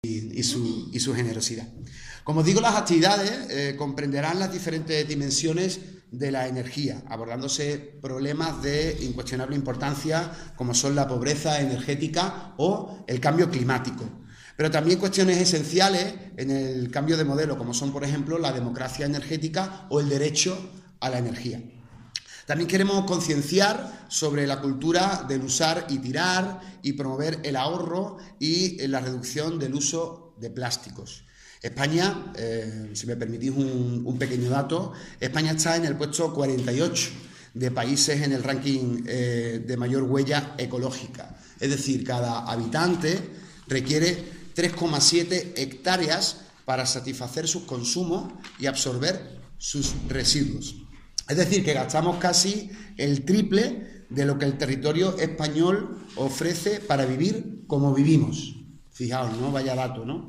y su generosidad. Como digo, las actividades comprenderán las diferentes dimensiones de la energía, abordándose problemas de incuestionable importancia como son la pobreza energética o el cambio climático, pero también cuestiones esenciales en el cambio de modelo, como son, por ejemplo, la democracia energética o el derecho a la energía. También queremos concienciar sobre la cultura del usar y tirar y promover el ahorro y la reducción del uso de plásticos. España, si me permitís un pequeño dato, España está en el puesto 48 de países en el ranking de mayor huella ecológica. Es decir, cada habitante requiere 3,7 hectáreas para satisfacer sus consumos y absorber sus residuos. Es decir, que gastamos casi el triple de lo que el territorio español ofrece para vivir como vivimos. Fijaos, ¿no? Vaya dato, ¿no?